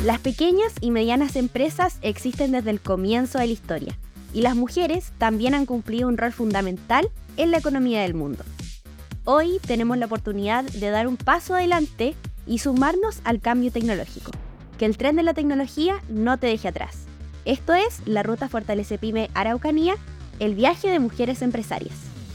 Las pequeñas y medianas empresas existen desde el comienzo de la historia, y las mujeres también han cumplido un rol fundamental en la economía del mundo. Hoy tenemos la oportunidad de dar un paso adelante y sumarnos al cambio tecnológico. Que el tren de la tecnología no te deje atrás. Esto es la Ruta Fortalece Pyme Araucanía, el viaje de mujeres empresarias.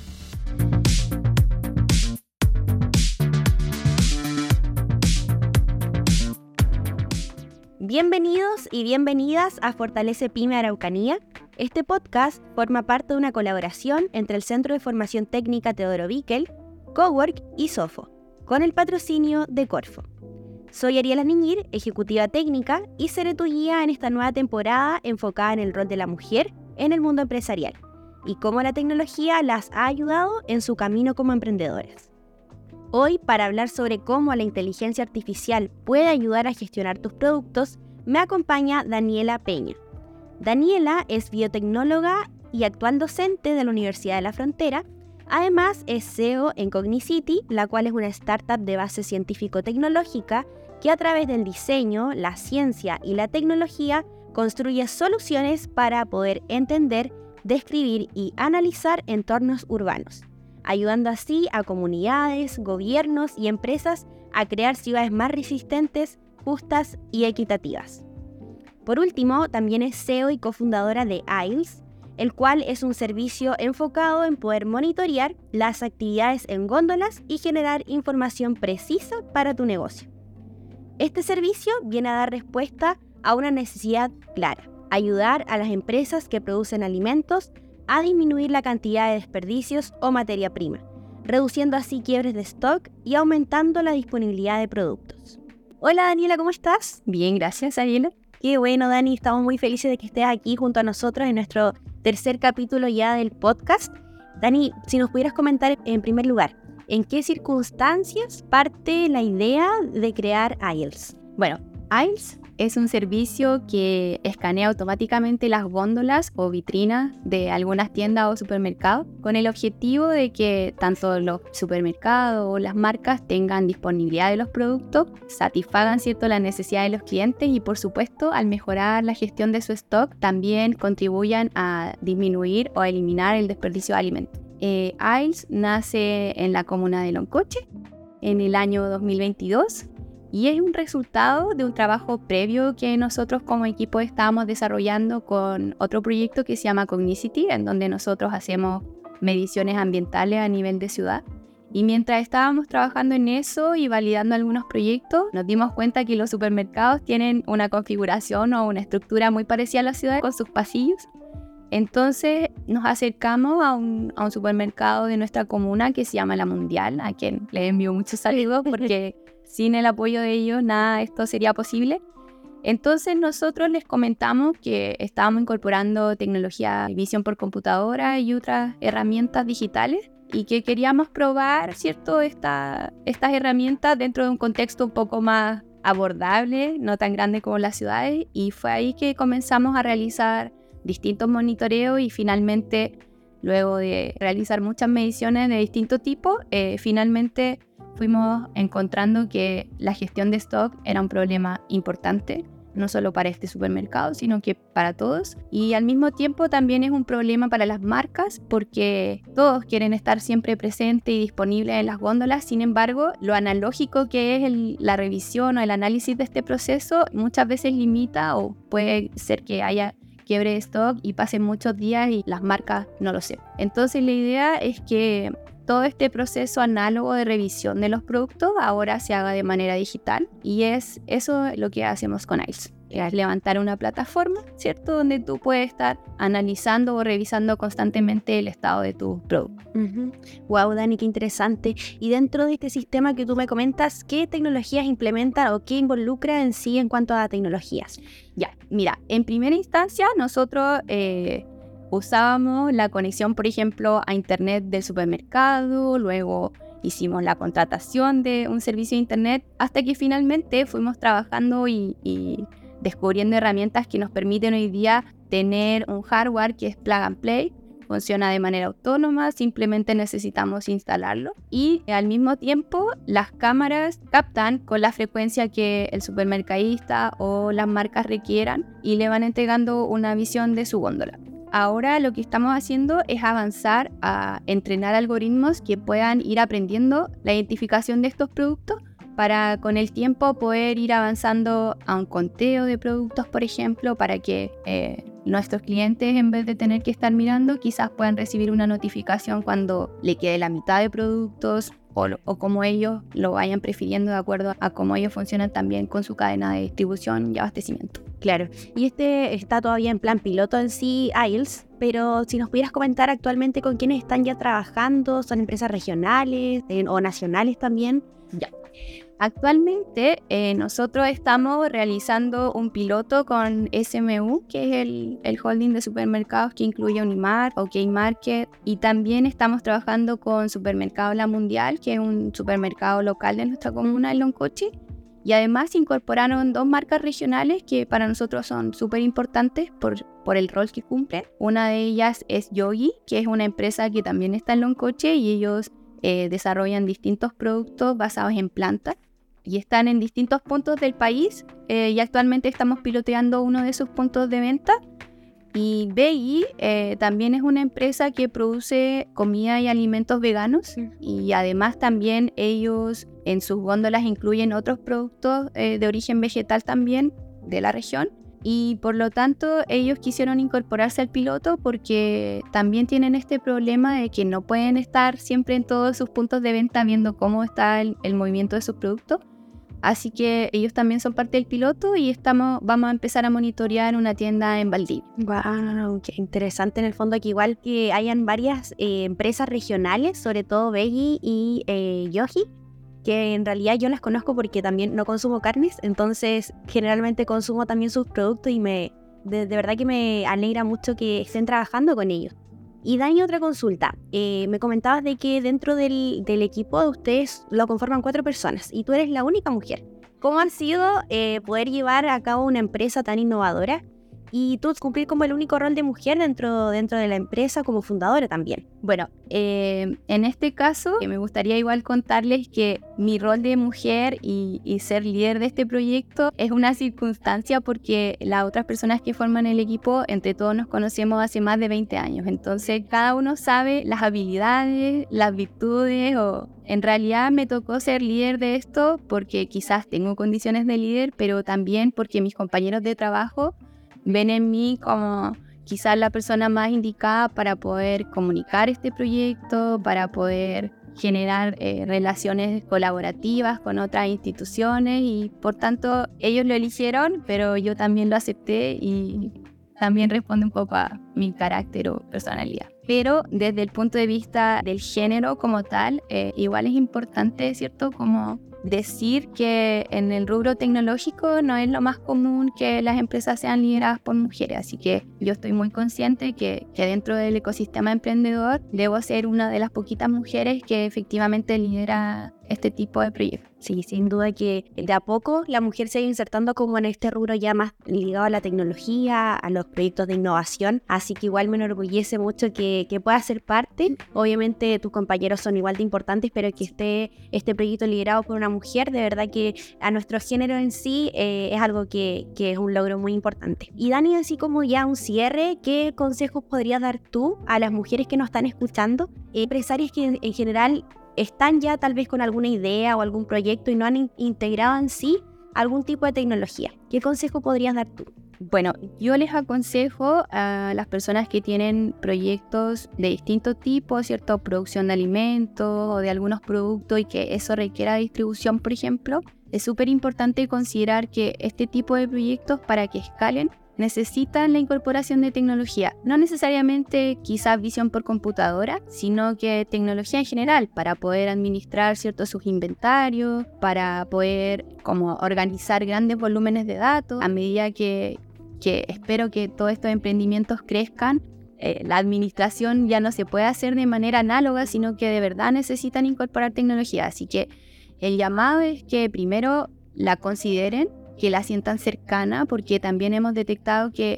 Bienvenidos y bienvenidas a Fortalece Pyme Araucanía. Este podcast forma parte de una colaboración entre el Centro de Formación Técnica Teodoro Bickel, Cowork y Sofo, con el patrocinio de Corfo. Soy Ariela Niñir, ejecutiva técnica, y seré tu guía en esta nueva temporada enfocada en el rol de la mujer en el mundo empresarial y cómo la tecnología las ha ayudado en su camino como emprendedoras. Hoy, para hablar sobre cómo la inteligencia artificial puede ayudar a gestionar tus productos, me acompaña Daniela Peña. Daniela es biotecnóloga y actual docente de la Universidad de la Frontera. Además, es CEO en Cognicity, la cual es una startup de base científico-tecnológica que a través del diseño, la ciencia y la tecnología construye soluciones para poder entender, describir y analizar entornos urbanos, ayudando así a comunidades, gobiernos y empresas a crear ciudades más resistentes, justas y equitativas. Por último, también es CEO y cofundadora de Aisles, el cual es un servicio enfocado en poder monitorear las actividades en góndolas y generar información precisa para tu negocio. Este servicio viene a dar respuesta a una necesidad clara: ayudar a las empresas que producen alimentos a disminuir la cantidad de desperdicios o materia prima, reduciendo así quiebres de stock y aumentando la disponibilidad de productos. Hola Daniela, ¿cómo estás? Bien, gracias Ariela. Qué bueno, Dani, estamos muy felices de que estés aquí junto a nosotros en nuestro tercer capítulo ya del podcast. Dani, si nos pudieras comentar en primer lugar, ¿en qué circunstancias parte la idea de crear Aisles? Bueno, Aisles es un servicio que escanea automáticamente las góndolas o vitrinas de algunas tiendas o supermercados con el objetivo de que tanto los supermercados o las marcas tengan disponibilidad de los productos, satisfagan las necesidades de los clientes y por supuesto al mejorar la gestión de su stock también contribuyan a disminuir o a eliminar el desperdicio de alimentos. Aisles nace en la comuna de Loncoche en el año 2022. Y es un resultado de un trabajo previo que nosotros como equipo estábamos desarrollando con otro proyecto que se llama Cognicity, en donde nosotros hacemos mediciones ambientales a nivel de ciudad. Y mientras estábamos trabajando en eso y validando algunos proyectos, nos dimos cuenta que los supermercados tienen una configuración o una estructura muy parecida a la ciudad con sus pasillos. Entonces nos acercamos a un supermercado de nuestra comuna que se llama La Mundial, a quien le envío muchos saludos porque sin el apoyo de ellos nada de esto sería posible. Entonces nosotros les comentamos que estábamos incorporando tecnología de visión por computadora y otras herramientas digitales y que queríamos probar, estas herramientas dentro de un contexto un poco más abordable, no tan grande como las ciudades, y fue ahí que comenzamos a realizar distintos monitoreos y finalmente, luego de realizar muchas mediciones de distinto tipo, finalmente fuimos encontrando que la gestión de stock era un problema importante, no solo para este supermercado, sino que para todos. Y al mismo tiempo también es un problema para las marcas porque todos quieren estar siempre presentes y disponibles en las góndolas. Sin embargo, lo analógico que es la revisión o el análisis de este proceso muchas veces limita o puede ser que haya quiebre de stock y pasen muchos días y las marcas no lo sepan. Entonces la idea es que todo este proceso análogo de revisión de los productos ahora se haga de manera digital y es eso lo que hacemos con Aisles. Es levantar una plataforma, ¿cierto? Donde tú puedes estar analizando o revisando constantemente el estado de tu producto. Wow, Dani, qué interesante. Y dentro de este sistema que tú me comentas, ¿qué tecnologías implementa o qué involucra en sí en cuanto a tecnologías? Ya, mira, en primera instancia nosotros usábamos la conexión, por ejemplo, a internet del supermercado, luego hicimos la contratación de un servicio de internet, hasta que finalmente fuimos trabajando y descubriendo herramientas que nos permiten hoy día tener un hardware que es plug and play, funciona de manera autónoma, simplemente necesitamos instalarlo. Y al mismo tiempo, las cámaras captan con la frecuencia que el supermercadista o las marcas requieran y le van entregando una visión de su góndola. Ahora lo que estamos haciendo es avanzar a entrenar algoritmos que puedan ir aprendiendo la identificación de estos productos para con el tiempo poder ir avanzando a un conteo de productos, por ejemplo, para que nuestros clientes, en vez de tener que estar mirando, quizás puedan recibir una notificación cuando le quede la mitad de productos o como ellos lo vayan prefiriendo de acuerdo a cómo ellos funcionan también con su cadena de distribución y abastecimiento. Claro, y este está todavía en plan piloto en sí, IELTS, pero si nos pudieras comentar actualmente con quiénes están ya trabajando, ¿son empresas regionales o nacionales también? Ya. Actualmente nosotros estamos realizando un piloto con SMU, que es el holding de supermercados que incluye Unimar, OK Market, y también estamos trabajando con Supermercado La Mundial, que es un supermercado local de nuestra comuna en Loncochi, y además se incorporaron 2 marcas regionales que para nosotros son súper importantes por el rol que cumplen. Una de ellas es Yogi, que es una empresa que también está en Loncochi y ellos desarrollan distintos productos basados en plantas y están en distintos puntos del país y actualmente estamos piloteando uno de sus puntos de venta. Y Veggie también es una empresa que produce comida y alimentos veganos y además también ellos en sus góndolas incluyen otros productos de origen vegetal también de la región. Y por lo tanto ellos quisieron incorporarse al piloto porque también tienen este problema de que no pueden estar siempre en todos sus puntos de venta viendo cómo está el movimiento de sus productos. Así que ellos también son parte del piloto y vamos a empezar a monitorear una tienda en Valdivia. Wow, qué interesante en el fondo que igual que hayan varias empresas regionales, sobre todo Veggie y Yogi, que en realidad yo las conozco porque también no consumo carnes, entonces generalmente consumo también sus productos y de verdad que me alegra mucho que estén trabajando con ellos. Y Dani, otra consulta. Me comentabas de que dentro del equipo de ustedes lo conforman 4 personas y tú eres la única mujer. ¿Cómo ha sido poder llevar a cabo una empresa tan innovadora y tú cumplir como el único rol de mujer dentro de la empresa como fundadora también? Bueno, en este caso me gustaría igual contarles que mi rol de mujer y ser líder de este proyecto es una circunstancia porque las otras personas que forman el equipo, entre todos nos conocemos hace más de 20 años. Entonces cada uno sabe las habilidades, las virtudes o... En realidad me tocó ser líder de esto porque quizás tengo condiciones de líder, pero también porque mis compañeros de trabajo ven en mí como quizás la persona más indicada para poder comunicar este proyecto, para poder generar relaciones colaborativas con otras instituciones y por tanto ellos lo eligieron, pero yo también lo acepté y también responde un poco a mi carácter o personalidad. Pero desde el punto de vista del género como tal, igual es importante, ¿cierto? Como decir que en el rubro tecnológico no es lo más común que las empresas sean lideradas por mujeres, así que yo estoy muy consciente que dentro del ecosistema emprendedor debo ser una de las poquitas mujeres que efectivamente lidera este tipo de proyectos. Sí, sin duda que de a poco la mujer se ha ido insertando como en este rubro ya más ligado a la tecnología, a los proyectos de innovación, así que igual me enorgullece mucho que pueda ser parte. Obviamente tus compañeros son igual de importantes, pero que esté este proyecto liderado por una mujer, de verdad que a nuestro género en sí es algo que es un logro muy importante. Y Dani, así como ya un cierre, ¿qué consejos podrías dar tú a las mujeres que nos están escuchando? Empresarias que en general están ya tal vez con alguna idea o algún proyecto y no han integrado en sí algún tipo de tecnología. ¿Qué consejo podrías dar tú? Bueno, yo les aconsejo a las personas que tienen proyectos de distinto tipo, ¿cierto? Producción de alimentos o de algunos productos y que eso requiera distribución, por ejemplo. Es súper importante considerar que este tipo de proyectos, para que escalen, necesitan la incorporación de tecnología. No necesariamente quizás visión por computadora, sino que tecnología en general para poder administrar ciertos sus inventarios, para poder como organizar grandes volúmenes de datos. A medida que espero que todos estos emprendimientos crezcan, la administración ya no se puede hacer de manera análoga, sino que de verdad necesitan incorporar tecnología. Así que el llamado es que primero la consideren, que la sientan cercana, porque también hemos detectado que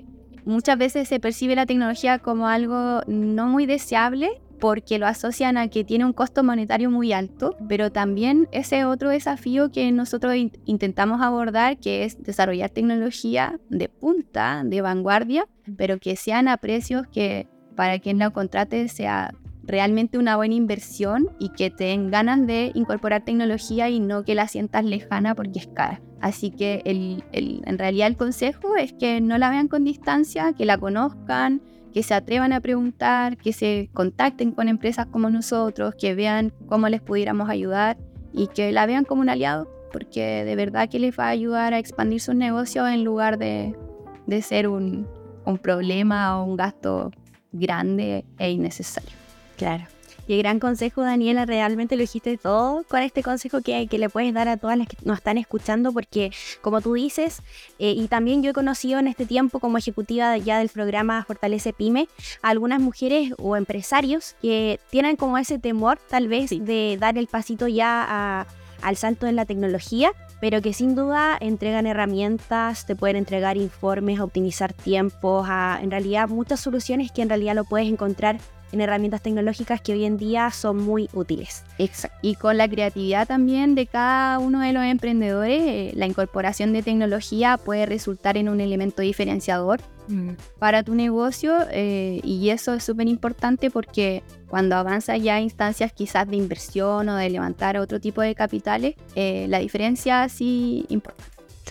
muchas veces se percibe la tecnología como algo no muy deseable porque lo asocian a que tiene un costo monetario muy alto, pero también ese otro desafío que nosotros intentamos abordar, que es desarrollar tecnología de punta, de vanguardia, pero que sean a precios que para quien lo contrate sea realmente una buena inversión y que te den ganas de incorporar tecnología y no que la sientas lejana porque es cara. Así que en realidad el consejo es que no la vean con distancia, que la conozcan, que se atrevan a preguntar, que se contacten con empresas como nosotros, que vean cómo les pudiéramos ayudar y que la vean como un aliado, porque de verdad que les va a ayudar a expandir sus negocios en lugar de ser un problema o un gasto grande e innecesario. Claro. Qué gran consejo, Daniela, realmente lo dijiste todo con este consejo que le puedes dar a todas las que nos están escuchando, porque como tú dices, y también yo he conocido en este tiempo como ejecutiva ya del programa Fortalece Pyme, a algunas mujeres o empresarios que tienen como ese temor tal vez de dar el pasito ya al salto en la tecnología, pero que sin duda entregan herramientas, te pueden entregar informes, optimizar tiempos, en realidad muchas soluciones que en realidad lo puedes encontrar en herramientas tecnológicas que hoy en día son muy útiles. Exacto. Y con la creatividad también de cada uno de los emprendedores, la incorporación de tecnología puede resultar en un elemento diferenciador para tu negocio, y eso es súper importante porque cuando avanzas ya a instancias quizás de inversión o de levantar otro tipo de capitales, la diferencia sí importa.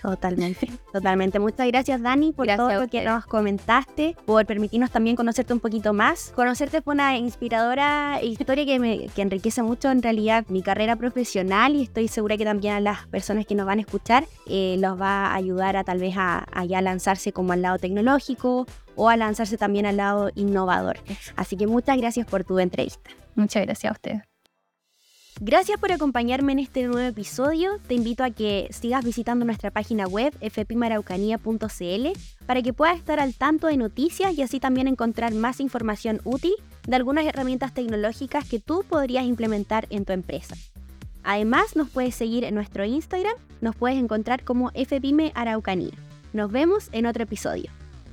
Totalmente. Muchas gracias, Dani, por todo lo que nos comentaste, por permitirnos también conocerte un poquito más. Conocerte fue una inspiradora historia que enriquece mucho en realidad mi carrera profesional, y estoy segura que también a las personas que nos van a escuchar los va a ayudar a tal vez a ya lanzarse como al lado tecnológico o a lanzarse también al lado innovador. Así que muchas gracias por tu entrevista. Muchas gracias a ustedes. Gracias por acompañarme en este nuevo episodio. Te invito a que sigas visitando nuestra página web fpymearaucanía.cl para que puedas estar al tanto de noticias y así también encontrar más información útil de algunas herramientas tecnológicas que tú podrías implementar en tu empresa. Además, nos puedes seguir en nuestro Instagram, nos puedes encontrar como fpymearaucanía. Nos vemos en otro episodio.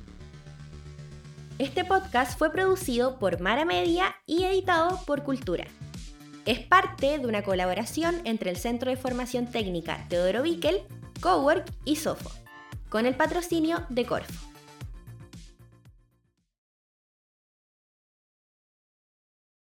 Este podcast fue producido por Mara Media y editado por Cultura. Es parte de una colaboración entre el Centro de Formación Técnica Teodoro Bickel, Cowork y Sofo, con el patrocinio de Corfo.